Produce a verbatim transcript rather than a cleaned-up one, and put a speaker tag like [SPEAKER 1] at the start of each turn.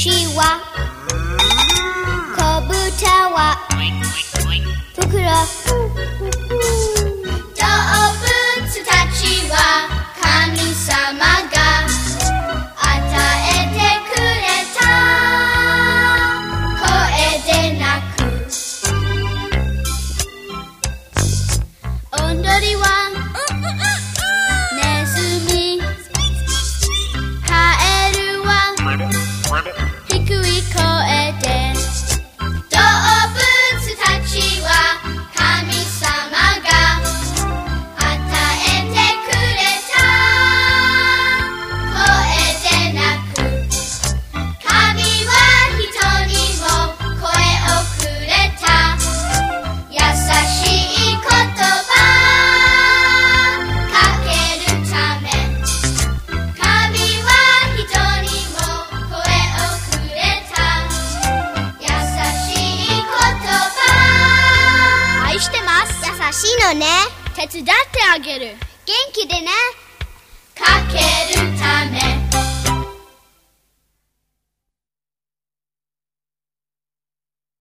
[SPEAKER 1] 牛は子豚はフクロウ。動物たちは神様が与えてくれた声で鳴く。オンドリはネズミ、カエルは低い声で。動物たちは神様が与えてくれた声で鳴く。神は人にも声をくれた。優しい言葉かけるため。神は人にも声をくれた。優しい言葉。愛してます。優しいのね。手伝ってあげる。元気でね。